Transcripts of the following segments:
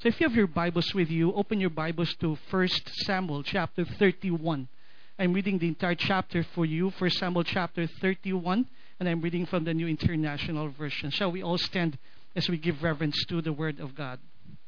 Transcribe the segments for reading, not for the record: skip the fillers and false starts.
So if you have your Bibles with you, open your Bibles to 1 Samuel chapter 31. I'm reading the entire chapter for you, 1 Samuel chapter 31, and I'm reading from the New International Version. Shall we all stand as we give reverence to the Word of God?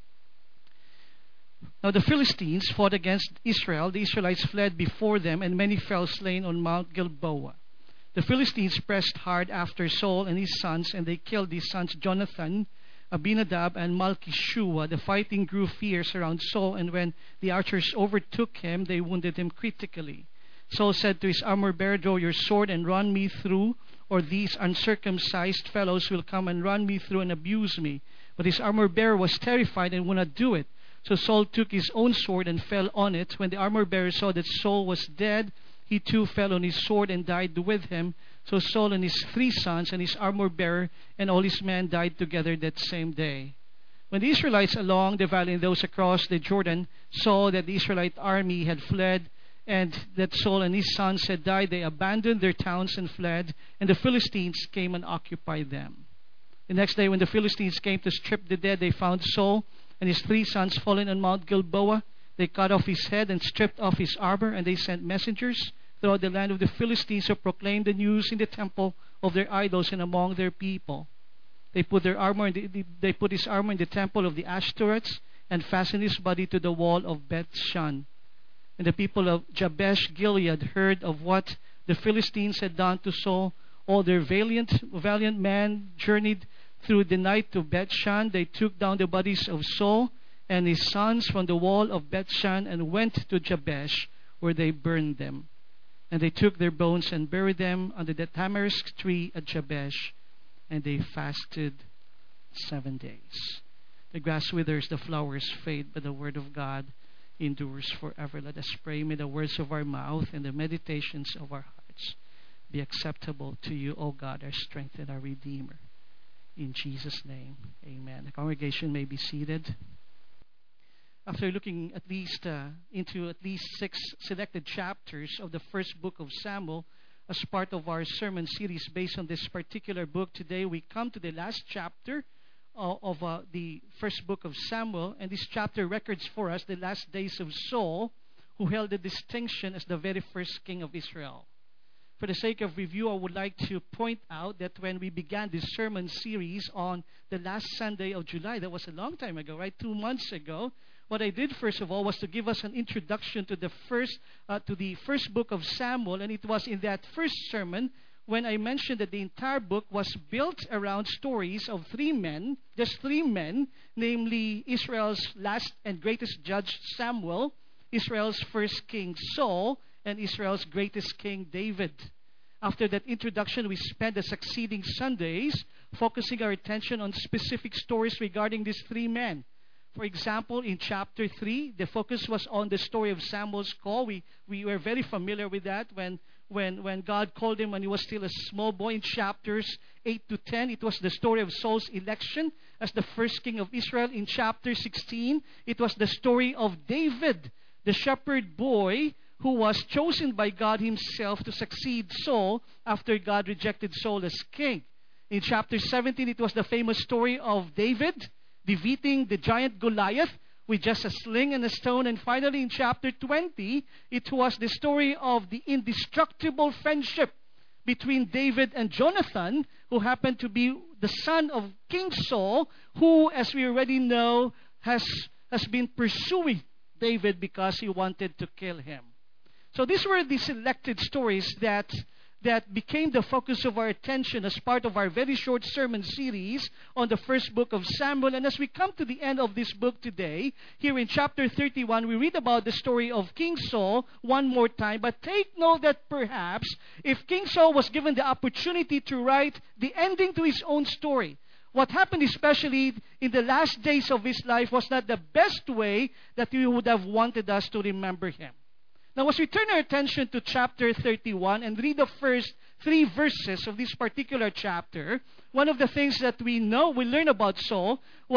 Now the Philistines fought against Israel. The Israelites fled before them, and many fell slain on Mount Gilboa. The Philistines pressed hard after Saul and his sons, and they killed his sons Jonathan, Abinadab, and Malchishua. The fighting grew fierce around Saul, and when the archers overtook him, they wounded him critically. Saul said to his armor-bearer, "Draw your sword and run me through, or these uncircumcised fellows will come and run me through and abuse me." But his armor-bearer was terrified and would not do it. So Saul took his own sword and fell on it. When the armor-bearer saw that Saul was dead, he too fell on his sword and died with him. So Saul and his 3 sons and his armor-bearer and all his men died together that same day. When the Israelites along the valley and those across the Jordan saw that the Israelite army had fled and that Saul and his sons had died, they abandoned their towns and fled, and the Philistines came and occupied them. The next day when the Philistines came to strip the dead, they found Saul and his 3 sons fallen on Mount Gilboa. They cut off his head and stripped off his armor, and they sent messengers throughout the land of the Philistines who proclaimed the news in the temple of their idols and among their people. They put his armor in the temple of the Ashtoreths and fastened his body to the wall of Beth-shan. And the people of Jabesh Gilead heard of what the Philistines had done to Saul. All their valiant men journeyed through the night to Beth-shan. They took down the bodies of Saul and his sons from the wall of Beth-shan and went to Jabesh, where they burned them. And they took their bones and buried them under the tamarisk tree at Jabesh, and they fasted 7 days. The grass withers, the flowers fade, but the word of God endures forever. Let us pray. May the words of our mouth and the meditations of our hearts be acceptable to you, O God, our strength and our Redeemer. In Jesus' name, amen. The congregation may be seated. After looking into at least 6 selected chapters of the first book of Samuel as part of our sermon series based on this particular book, today we come to the last chapter of the first book of Samuel, and this chapter records for us the last days of Saul, who held the distinction as the very first king of Israel. For the sake of review, I would like to point out that when we began this sermon series on the last Sunday of July, that was a long time ago, right? 2 months ago. What I did first of all was to give us an introduction to the first book of Samuel, and it was in that first sermon when I mentioned that the entire book was built around stories of 3 men, just 3 men, namely Israel's last and greatest judge Samuel, Israel's first king Saul, and Israel's greatest king David. After that introduction, we spent the succeeding Sundays focusing our attention on specific stories regarding these 3 men. For example, in chapter 3, the focus was on the story of Samuel's call. We were very familiar with that when God called him when he was still a small boy. In chapters 8 to 10, it was the story of Saul's election as the first king of Israel. In chapter 16, it was the story of David, the shepherd boy who was chosen by God himself to succeed Saul after God rejected Saul as king. In chapter 17, it was the famous story of David defeating the giant Goliath with just a sling and a stone. And finally, in chapter 20, it was the story of the indestructible friendship between David and Jonathan, who happened to be the son of King Saul, who, as we already know, has been pursuing David because he wanted to kill him. So these were the selected stories that became the focus of our attention as part of our very short sermon series on the first book of Samuel. And as we come to the end of this book today, here in chapter 31, we read about the story of King Saul one more time. But take note that perhaps if King Saul was given the opportunity to write the ending to his own story, what happened especially in the last days of his life was not the best way that we would have wanted us to remember him. Now, as we turn our attention to chapter 31 and read the first 3 verses of this particular chapter, one of the things that we learn about Saul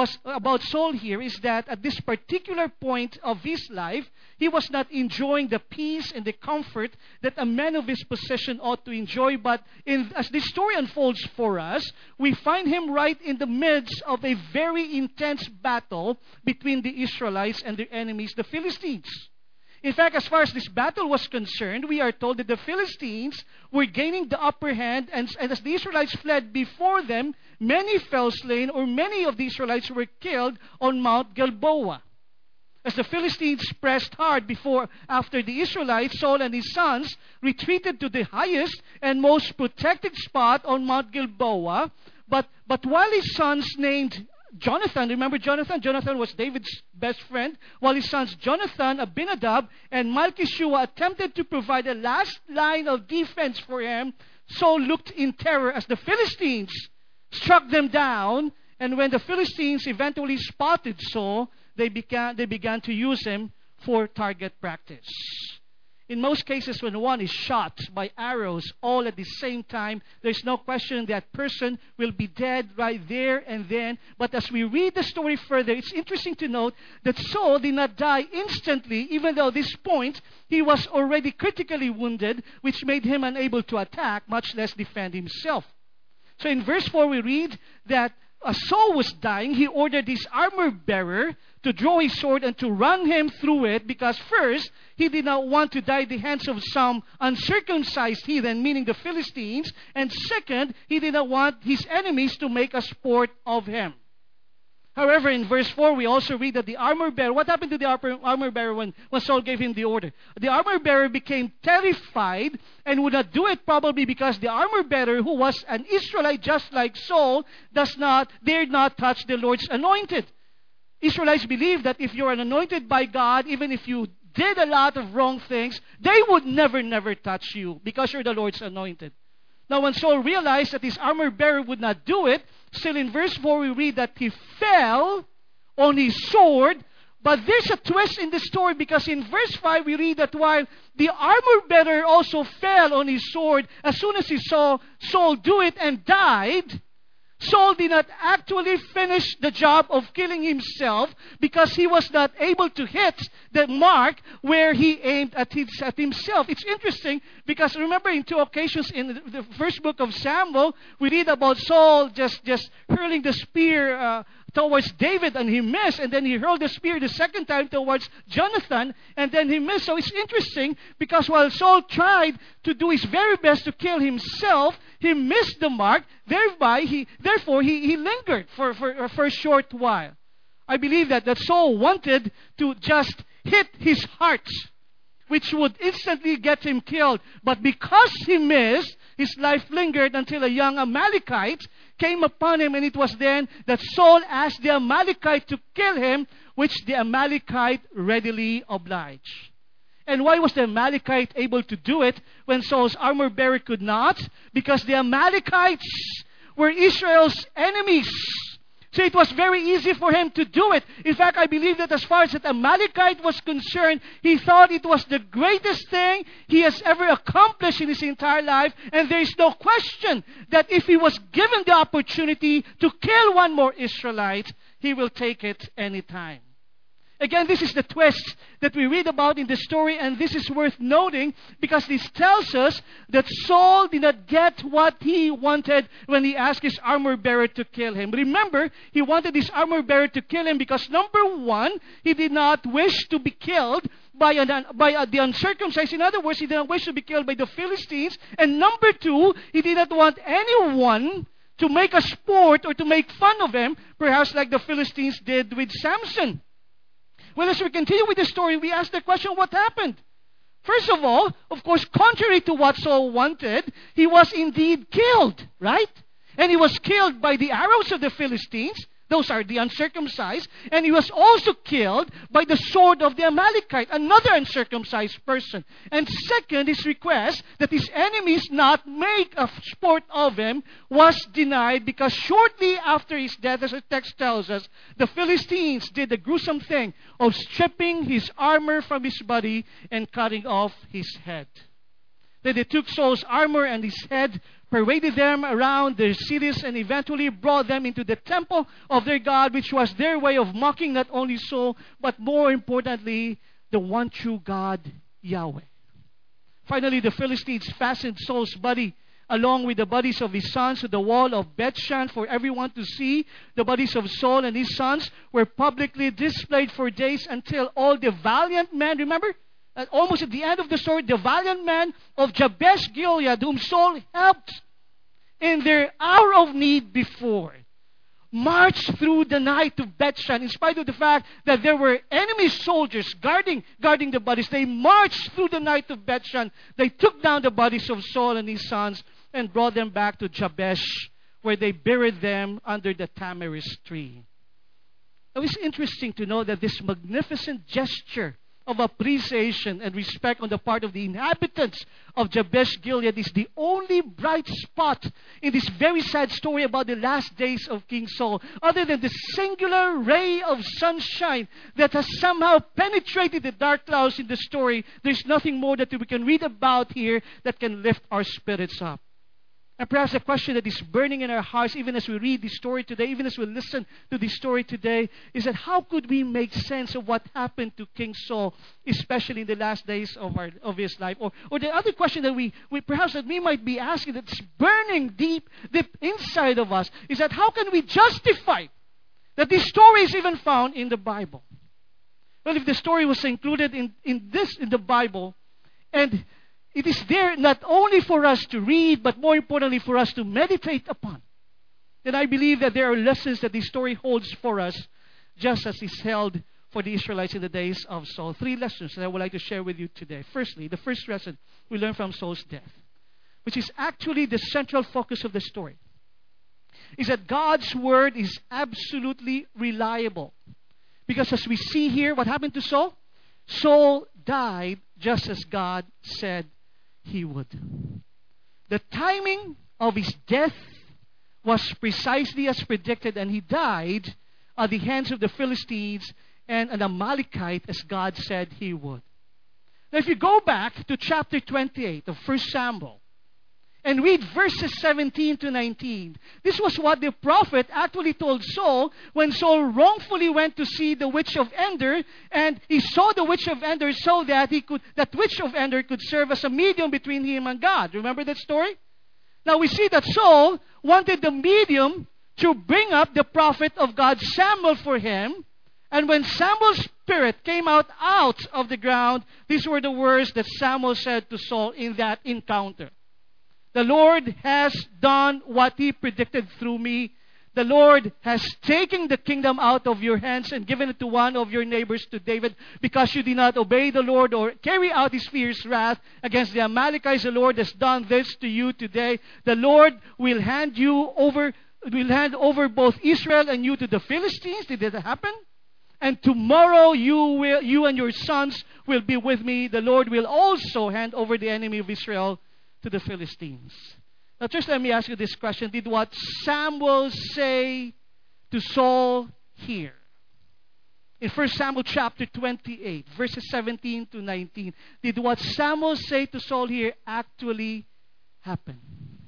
here is that at this particular point of his life, he was not enjoying the peace and the comfort that a man of his position ought to enjoy. But as this story unfolds for us, we find him right in the midst of a very intense battle between the Israelites and their enemies, the Philistines. In fact, as far as this battle was concerned, we are told that the Philistines were gaining the upper hand, and as the Israelites fled before them, many fell slain, or many of the Israelites were killed on Mount Gilboa. As the Philistines pressed hard after the Israelites, Saul and his sons retreated to the highest and most protected spot on Mount Gilboa. But while his sons named Jonathan, remember Jonathan? Jonathan was David's best friend. While his sons Jonathan, Abinadab, and Malchishua attempted to provide a last line of defense for him, Saul looked in terror as the Philistines struck them down. And when the Philistines eventually spotted Saul, they began to use him for target practice. In most cases, when one is shot by arrows all at the same time, there's no question that person will be dead right there and then. But as we read the story further, it's interesting to note that Saul did not die instantly, even though at this point he was already critically wounded, which made him unable to attack, much less defend himself. So in verse 4 we read that as Saul was dying, he ordered his armor-bearer to draw his sword and to run him through it, because first, he did not want to die at the hands of some uncircumcised heathen, meaning the Philistines, and second, he did not want his enemies to make a sport of him. However, in verse 4, we also read that the armor-bearer, what happened to the armor-bearer when Saul gave him the order? The armor-bearer became terrified and would not do it, probably because the armor-bearer, who was an Israelite just like Saul, dared not touch the Lord's anointed. Israelites believe that if you're anointed by God, even if you did a lot of wrong things, they would never touch you because you're the Lord's anointed. Now, when Saul realized that his armor-bearer would not do it, still in verse 4 we read that he fell on his sword. But there's a twist in the story, because in verse 5 we read that while the armor-bearer also fell on his sword, as soon as he saw Saul do it and died, Saul did not actually finish the job of killing himself, because he was not able to hit the mark where he aimed at himself. It's interesting because remember in 2 occasions in the first book of Samuel, we read about Saul just hurling the spear towards David and he missed, and then he hurled the spear the second time towards Jonathan and then he missed. So it's interesting because while Saul tried to do his very best to kill himself, he missed the mark. Therefore he lingered for a short while. I believe that Saul wanted to just hit his heart, which would instantly get him killed. But because he missed, his life lingered until a young Amalekite came upon him, and it was then that Saul asked the Amalekite to kill him, which the Amalekite readily obliged. And why was the Amalekite able to do it when Saul's armor-bearer could not? Because the Amalekites were Israel's enemies. So it was very easy for him to do it. In fact, I believe that as far as that Amalekite was concerned, he thought it was the greatest thing he has ever accomplished in his entire life. And there is no question that if he was given the opportunity to kill one more Israelite, he will take it anytime. Again, this is the twist that we read about in the story, and this is worth noting because this tells us that Saul did not get what he wanted when he asked his armor-bearer to kill him. Remember, he wanted his armor-bearer to kill him because, number one, he did not wish to be killed by the uncircumcised. In other words, he did not wish to be killed by the Philistines. And number two, he did not want anyone to make a sport or to make fun of him, perhaps like the Philistines did with Samson. Well, as we continue with the story, we ask the question, what happened? First of all, of course, contrary to what Saul wanted, he was indeed killed, right? And he was killed by the arrows of the Philistines. Those are the uncircumcised. And he was also killed by the sword of the Amalekite, another uncircumcised person. And second, his request that his enemies not make a sport of him was denied, because shortly after his death, as the text tells us, the Philistines did the gruesome thing of stripping his armor from his body and cutting off his head. Then they took Saul's armor and his head, paraded them around their cities, and eventually brought them into the temple of their God, which was their way of mocking not only Saul, but more importantly, the one true God, Yahweh. Finally, the Philistines fastened Saul's body along with the bodies of his sons to the wall of Bethshan for everyone to see. The bodies of Saul and his sons were publicly displayed for days until all the valiant men, remember, almost at the end of the story, the valiant men of Jabesh Gilead, whom Saul helped in their hour of need before, marched through the night to Bethshan. In spite of the fact that there were enemy soldiers guarding the bodies, they marched through the night to Bethshan. They took down the bodies of Saul and his sons and brought them back to Jabesh, where they buried them under the tamarisk tree. It was interesting to know that this magnificent gesture of appreciation and respect on the part of the inhabitants of Jabesh Gilead is the only bright spot in this very sad story about the last days of King Saul, other than the singular ray of sunshine that has somehow penetrated the dark clouds in the story. There's nothing more that we can read about here that can lift our spirits up. And perhaps a question that is burning in our hearts, even as we read this story today, even as we listen to this story today, is that how could we make sense of what happened to King Saul, especially in the last days of his life? Or the other question that we might be asking, that's burning deep inside of us, is that how can we justify that this story is even found in the Bible? Well, if the story was included in the Bible, and it is there not only for us to read, but more importantly for us to meditate upon, then I believe that there are lessons that this story holds for us, just as is held for the Israelites in the days of Saul. 3 lessons that I would like to share with you today. Firstly, the first lesson we learn from Saul's death, which is actually the central focus of the story, is that God's word is absolutely reliable. Because as we see here, what happened to Saul? Saul died just as God said he would. The timing of his death was precisely as predicted, and he died at the hands of the Philistines and an Amalekite, as God said he would. Now, if you go back to chapter 28 of 1 Samuel and read verses 17 to 19, this was what the prophet actually told Saul when Saul wrongfully went to see the witch of Endor, and he saw the witch of Endor so that that witch of Endor could serve as a medium between him and God. Remember that story? Now we see that Saul wanted the medium to bring up the prophet of God, Samuel, for him. And when Samuel's spirit came out of the ground, these were the words that Samuel said to Saul in that encounter. The Lord has done what He predicted through me. The Lord has taken the kingdom out of your hands and given it to one of your neighbors, to David, because you did not obey the Lord or carry out His fierce wrath against the Amalekites. The Lord has done this to you today. The Lord will hand over both Israel and you to the Philistines. Did that happen? And tomorrow you and your sons will be with me. The Lord will also hand over the enemy of Israel to the Philistines. Now, just let me ask you this question. Did what Samuel say to Saul here, in 1 Samuel chapter 28, verses 17 to 19, did what Samuel say to Saul here actually happen?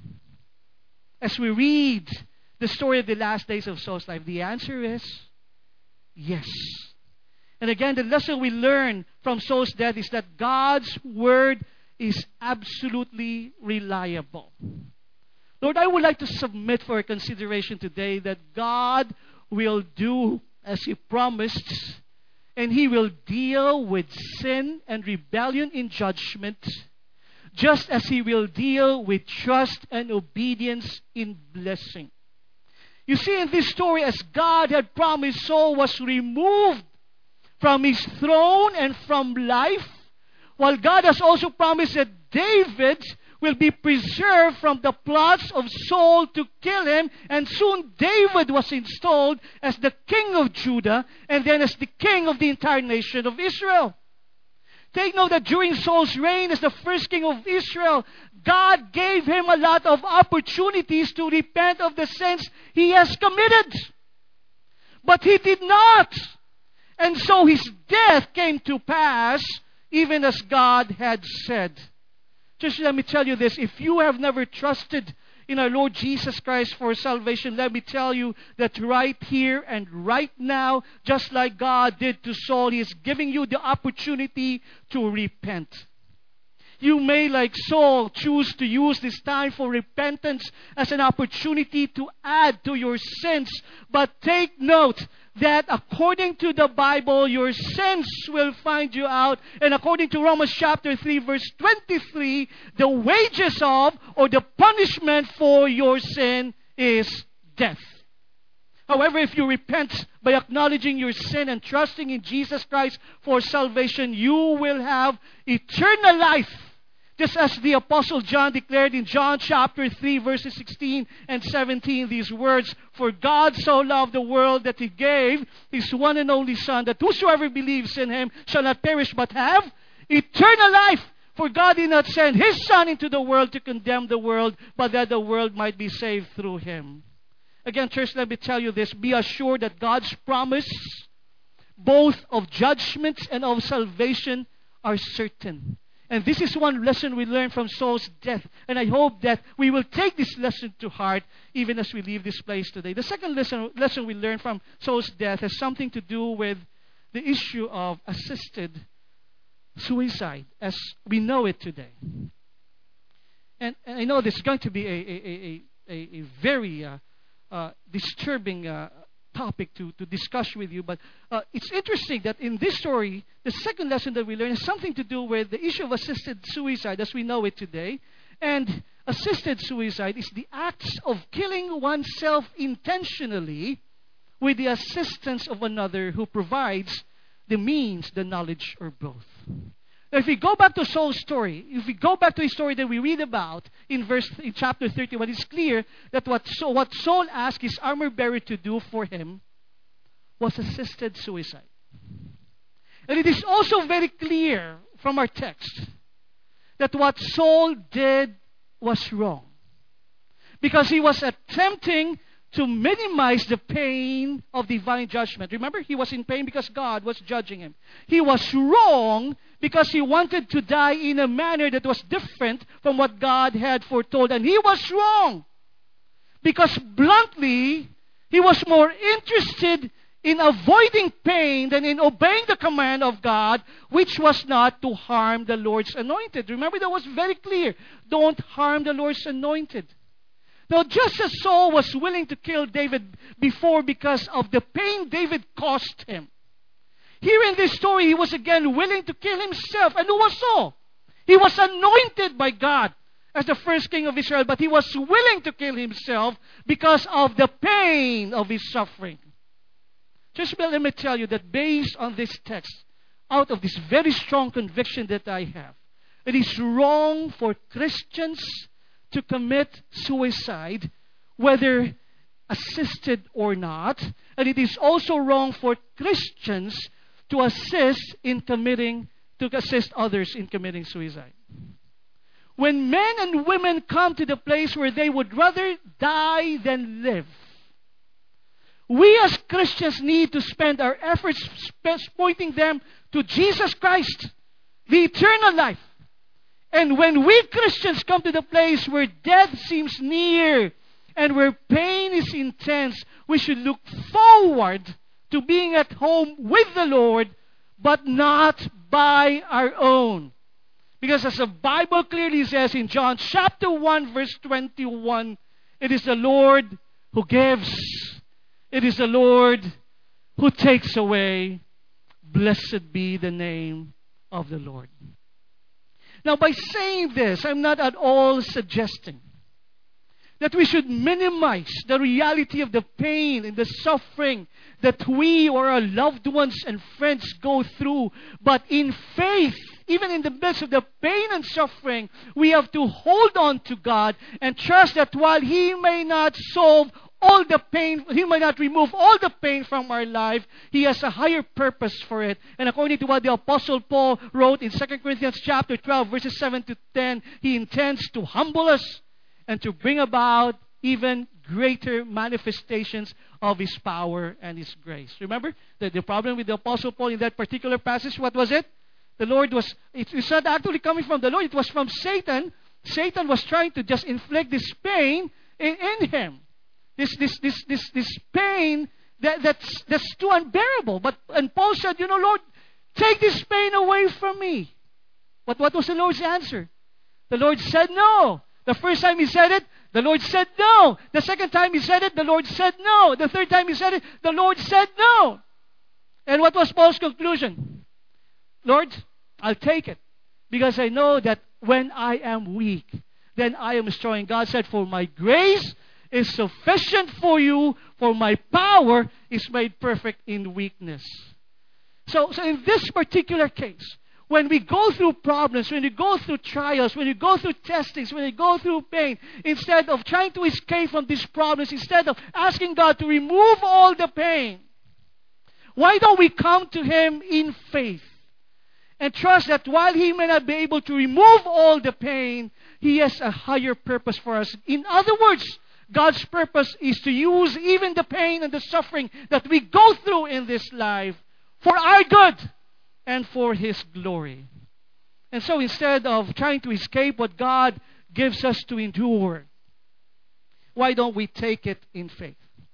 As we read the story of the last days of Saul's life, the answer is yes. And again, the lesson we learn from Saul's death is that God's word is absolutely reliable. Lord, I would like to submit for a consideration today that God will do as He promised, and He will deal with sin and rebellion in judgment, just as He will deal with trust and obedience in blessing. You see, in this story, as God had promised, Saul was removed from his throne and from life, while God has also promised that David will be preserved from the plots of Saul to kill him, and soon David was installed as the king of Judah and then as the king of the entire nation of Israel. Take note that during Saul's reign as the first king of Israel, God gave him a lot of opportunities to repent of the sins he has committed. But he did not. And so his death came to pass, even as God had said. Just let me tell you this. If you have never trusted in our Lord Jesus Christ for salvation, let me tell you that right here and right now, just like God did to Saul, He is giving you the opportunity to repent. You may, like Saul, choose to use this time for repentance as an opportunity to add to your sins. But take note that according to the Bible, your sins will find you out. And according to Romans chapter 3, verse 23, the wages of, or the punishment for your sin is death. However, if you repent by acknowledging your sin and trusting in Jesus Christ for salvation, you will have eternal life. Just as the Apostle John declared in John chapter 3, verses 16 and 17, these words, "For God so loved the world that He gave His one and only Son, that whosoever believes in Him shall not perish but have eternal life. For God did not send His Son into the world to condemn the world, but that the world might be saved through Him." Again, church, let me tell you this. Be assured that God's promise, both of judgment and of salvation, are certain. And this is one lesson we learn from Saul's death. And I hope that we will take this lesson to heart even as we leave this place today. The second lesson we learn from Saul's death has something to do with the issue of assisted suicide as we know it today. And I know this is going to be a very disturbing topic to discuss with you, but it's interesting that in this story, the second lesson that we learn has something to do with the issue of assisted suicide as we know it today. And assisted suicide is the acts of killing oneself intentionally with the assistance of another who provides the means, the knowledge, or both. Now, if we go back to Saul's story, if we go back to his story that we read about in chapter 31, it's clear that what Saul asked his armor bearer to do for him was assisted suicide. And it is also very clear from our text that what Saul did was wrong, because he was attempting to minimize the pain of divine judgment. Remember, he was in pain because God was judging him. He was wrong because he wanted to die in a manner that was different from what God had foretold. And he was wrong because, bluntly, he was more interested in avoiding pain than in obeying the command of God, which was not to harm the Lord's anointed. Remember, that was very clear. Don't harm the Lord's anointed. Now, just as Saul was willing to kill David before because of the pain David caused him, here in this story, he was again willing to kill himself. And who was Saul? He was anointed by God as the first king of Israel, but he was willing to kill himself because of the pain of his suffering. Just let me tell you that based on this text, out of this very strong conviction that I have, it is wrong for Christians to commit suicide, whether assisted or not. And it is also wrong for Christians to assist others in committing suicide. When men and women come to the place where they would rather die than live, we as Christians need to spend our efforts pointing them to Jesus Christ, the eternal life. And when we Christians come to the place where death seems near and where pain is intense, we should look forward to being at home with the Lord, but not by our own. Because as the Bible clearly says in John chapter 1, verse 21, it is the Lord who gives. It is the Lord who takes away. Blessed be the name of the Lord. Now, by saying this, I'm not at all suggesting that we should minimize the reality of the pain and the suffering that we or our loved ones and friends go through. But in faith, even in the midst of the pain and suffering, we have to hold on to God and trust that while He may not solve all the pain, He might not remove all the pain from our life, He has a higher purpose for it. And according to what the Apostle Paul wrote in 2 Corinthians chapter 12, verses 7 to 10, He intends to humble us and to bring about even greater manifestations of His power and His grace. Remember, the problem with the Apostle Paul in that particular passage, what was it? It's not actually coming from the Lord. It was from Satan Satan was trying to just inflict this pain in him. This pain that's too unbearable. And Paul said, Lord, take this pain away from me. But what was the Lord's answer? The Lord said no. The first time He said it, the Lord said no. The second time He said it, the Lord said no. The third time He said it, the Lord said no. And what was Paul's conclusion? Lord, I'll take it. Because I know that when I am weak, then I am strong. And God said, for my grace is sufficient for you, for my power is made perfect in weakness. So in this particular case, when we go through problems, when we go through trials, when we go through testings, when we go through pain, instead of trying to escape from these problems, instead of asking God to remove all the pain, why don't we come to Him in faith and trust that while He may not be able to remove all the pain, He has a higher purpose for us. In other words, God's purpose is to use even the pain and the suffering that we go through in this life for our good and for His glory. And so instead of trying to escape what God gives us to endure, why don't we take it in faith?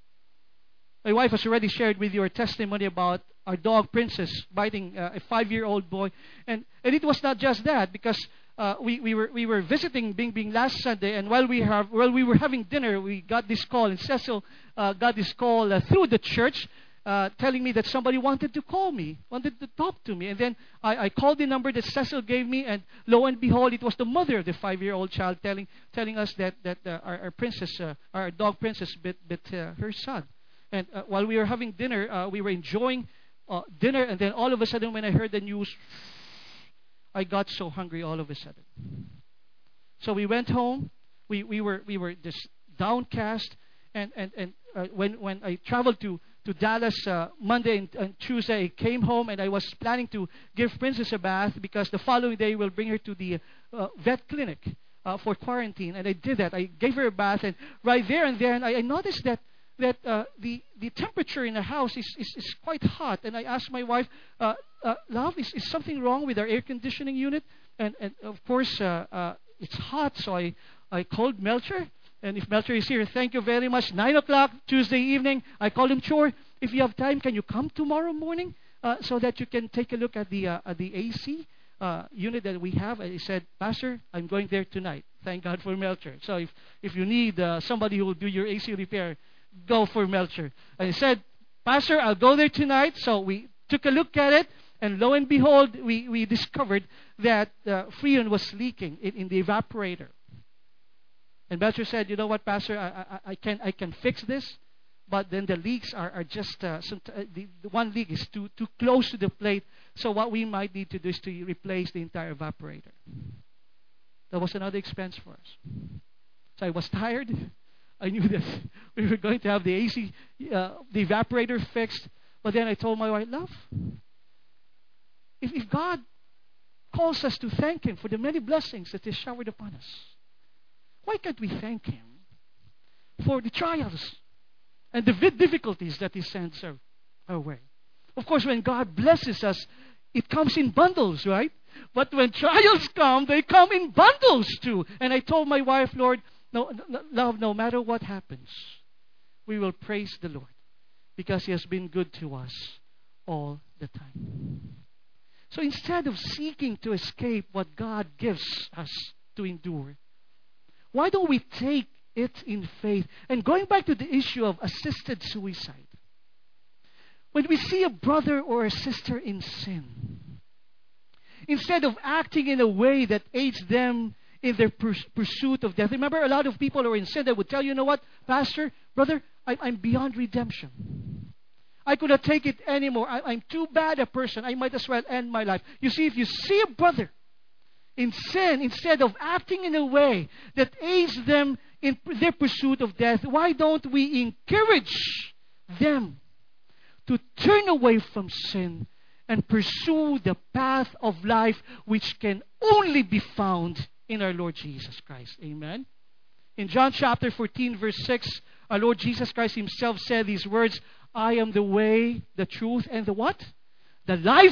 My wife has already shared with you her testimony about our dog Princess biting a 5-year-old boy. And it was not just that, because we were visiting Bing Bing last Sunday, and while we were having dinner, we got this call, and Cecil got this call through the church, telling me that somebody wanted to call me, wanted to talk to me. And then I called the number that Cecil gave me, and lo and behold, it was the mother of the 5-year-old child telling us that our Princess, our dog Princess, bit her son. And while we were having dinner, we were enjoying dinner, and then all of a sudden, when I heard the news, I got so hungry all of a sudden. So we went home. We were just downcast, and when I traveled to Dallas Monday and Tuesday, I came home, and I was planning to give Princess a bath because the following day we'll bring her to the vet clinic for quarantine. And I did that. I gave her a bath, and right there and then I noticed that the temperature in the house is quite hot. And I asked my wife, love, is something wrong with our air conditioning unit? And of course, it's hot, so I called Melcher. And if Melcher is here, thank you very much. 9 o'clock Tuesday evening, I called him, Chor, if you have time, can you come tomorrow morning so that you can take a look at the AC unit that we have? And he said, Pastor, I'm going there tonight. Thank God for Melcher. So if you need somebody who will do your AC repair, go for Melcher. And he said, Pastor, I'll go there tonight. So we took a look at it, and lo and behold, we discovered that Freon was leaking in the evaporator. And Melcher said, you know what, Pastor, I can fix this, but then the leaks are just, the one leak is too close to the plate, so what we might need to do is to replace the entire evaporator. That was another expense for us. So I was tired. I knew that we were going to have the AC, the evaporator fixed, but then I told my wife, love, if God calls us to thank Him for the many blessings that He showered upon us, why can't we thank Him for the trials and the difficulties that He sends our way? Of course, when God blesses us, it comes in bundles, right? But when trials come, they come in bundles too. And I told my wife, Lord, love, no matter what happens, we will praise the Lord because He has been good to us all the time. So instead of seeking to escape what God gives us to endure, why don't we take it in faith? And going back to the issue of assisted suicide, when we see a brother or a sister in sin, instead of acting in a way that aids them in their pursuit of death. Remember, a lot of people who are in sin that would tell you, you know what, Pastor, brother, I'm beyond redemption. I could not take it anymore. I'm too bad a person. I might as well end my life. You see, if you see a brother in sin, instead of acting in a way that aids them in their pursuit of death, why don't we encourage them to turn away from sin and pursue the path of life which can only be found in our Lord Jesus Christ? Amen. In John chapter 14, verse 6, our Lord Jesus Christ Himself said these words, I am the way, the truth, and the what? The life.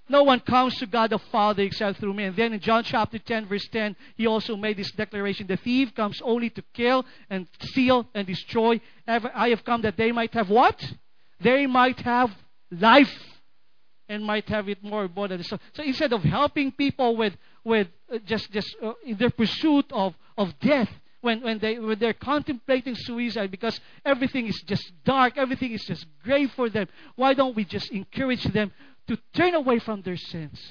No one comes to God the Father except through me. And then in John chapter 10, verse 10, he also made this declaration. The thief comes only to kill and steal and destroy. I have come that they might have what? They might have life and might have it more abundantly. So instead of helping people with just in their pursuit of death, when they're contemplating suicide because everything is just dark, everything is just gray for them, why don't we just encourage them to turn away from their sins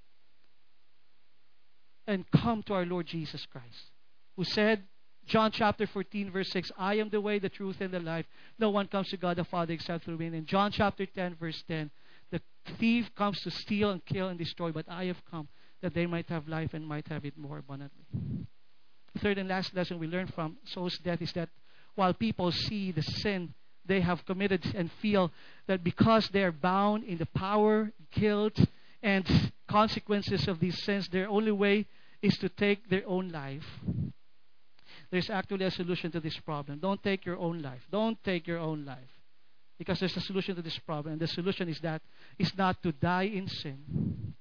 and come to our Lord Jesus Christ, who said, John chapter 14, verse 6, I am the way, the truth, and the life. No one comes to God the Father except through me. And in John chapter 10, verse 10, the thief comes to steal and kill and destroy, but I have come that they might have life and might have it more abundantly. The third and last lesson we learn from Saul's death is that while people see the sin they have committed and feel that because they are bound in the power, guilt, and consequences of these sins, their only way is to take their own life. There's actually a solution to this problem. Don't take your own life. Don't take your own life. Because there's a solution to this problem. And the solution is not to die in sin.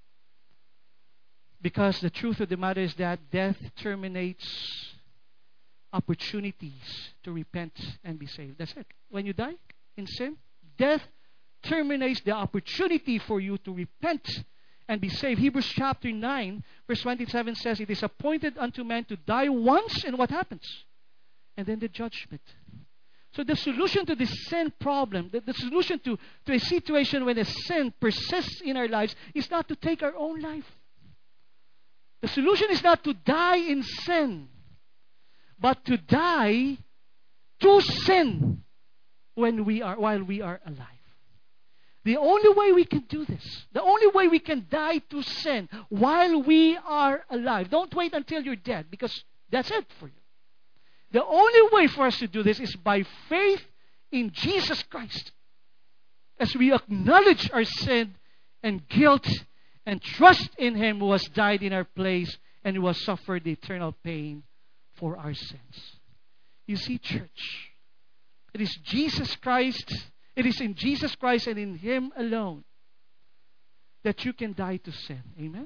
Because the truth of the matter is that death terminates opportunities to repent and be saved. That's it. When you die in sin, death terminates the opportunity for you to repent and be saved. Hebrews chapter 9, verse 27 says, it is appointed unto man to die once, and what happens? And then the judgment. So the solution to this sin problem, the solution to a situation when a sin persists in our lives is not to take our own life. The solution is not to die in sin, but to die to sin while we are alive. The only way we can do this, the only way we can die to sin while we are alive. Don't wait until you're dead, because that's it for you. The only way for us to do this is by faith in Jesus Christ. As we acknowledge our sin and guilt and trust in Him who has died in our place and who has suffered the eternal pain for our sins. You see, church, it is Jesus Christ, it is in Jesus Christ and in Him alone that you can die to sin. Amen?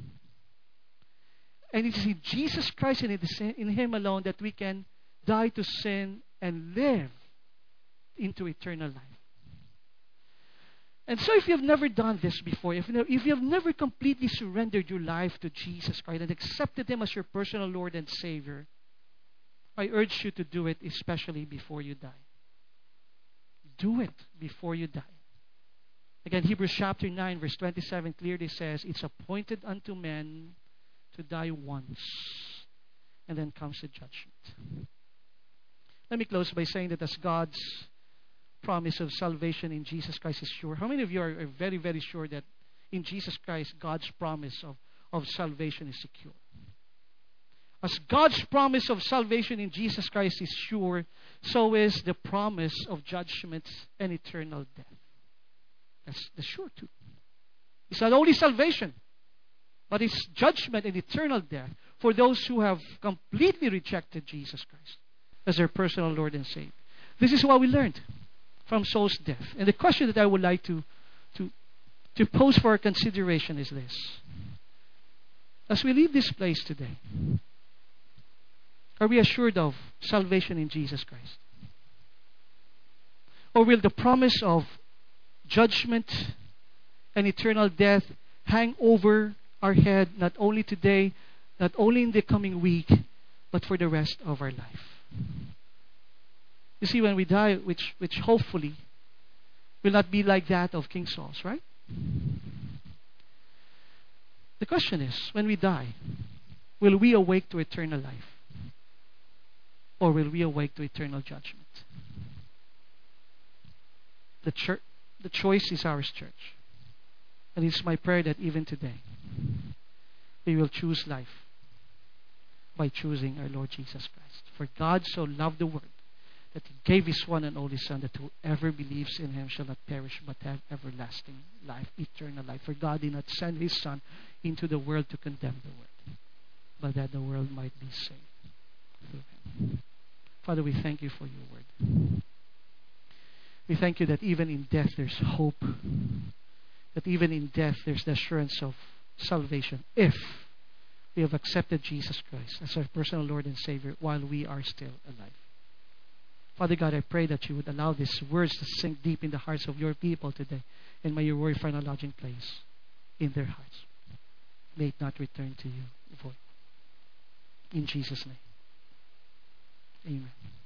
And it is in Jesus Christ and it is in Him alone that we can die to sin and live into eternal life. And so if you've never done this before, if you have never completely surrendered your life to Jesus Christ and accepted Him as your personal Lord and Savior, I urge you to do it, especially before you die. Do it before you die. Again, Hebrews chapter 9, verse 27 clearly says, it's appointed unto men to die once, and then comes the judgment. Let me close by saying that as God's promise of salvation in Jesus Christ is sure, how many of you are very, very sure that in Jesus Christ, God's promise of salvation is secure? As God's promise of salvation in Jesus Christ is sure, so is the promise of judgment and eternal death. That's the sure too. It's not only salvation, but it's judgment and eternal death for those who have completely rejected Jesus Christ as their personal Lord and Savior. This is what we learned from Saul's death. And the question that I would like to pose for our consideration is this. As we leave this place today, are we assured of salvation in Jesus Christ? Or will the promise of judgment and eternal death hang over our head not only today, not only in the coming week, but for the rest of our life? You see, when we die, which hopefully will not be like that of King Saul's, right? The question is, when we die, will we awake to eternal life? Or will we awake to eternal judgment? The choice is ours, church. And it's my prayer that even today, we will choose life by choosing our Lord Jesus Christ. For God so loved the world that He gave His one and only Son, that whoever believes in Him shall not perish but have everlasting life, eternal life. For God did not send His Son into the world to condemn the world, but that the world might be saved through Him. Father, we thank You for Your word. We thank You that even in death there's hope, that even in death there's the assurance of salvation if we have accepted Jesus Christ as our personal Lord and Savior while we are still alive. Father God, I pray that you would allow these words to sink deep in the hearts of your people today, and may your word find a lodging place in their hearts. May it not return to you void. In Jesus' name. Amen.